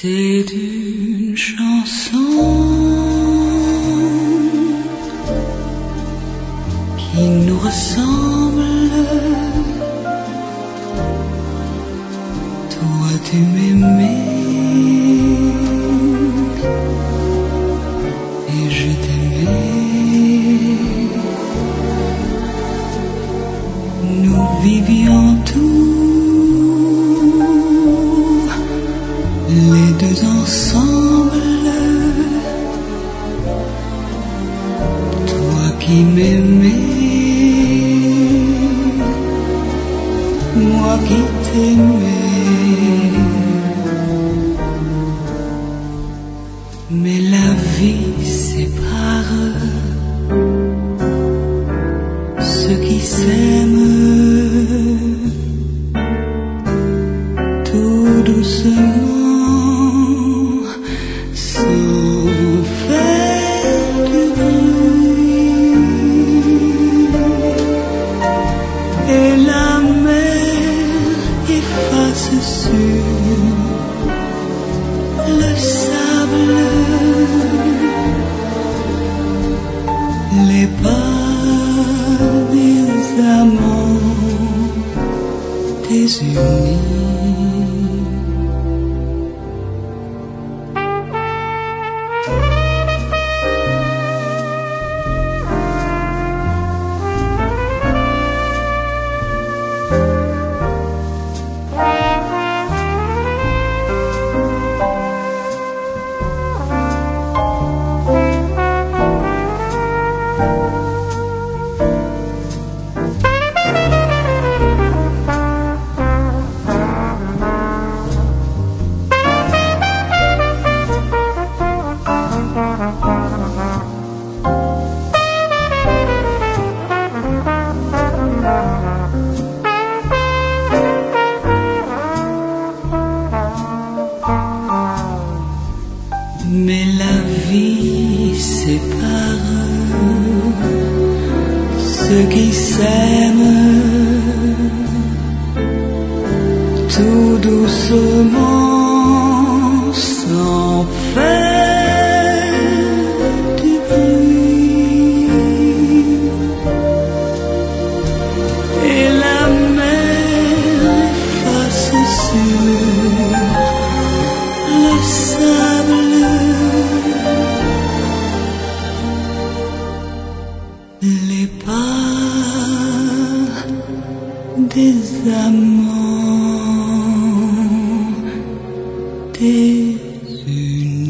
C'est une chanson qui nous ressemble. Toi tu m'aimais et je t'aimais. Nous vivions tous les deux ensemble. Toi qui m'aimais, moi qui t'aimais. Mais la vie sépare ceux qui s'aiment tout doucement, sans faire du bruit. Et la mer efface sur le sable les pas des amants désunis. Mais la vie sépare ceux qui s'aiment tout doucement, sans faire du bruit. Et la mer efface sur le sable les pas des amants désunis.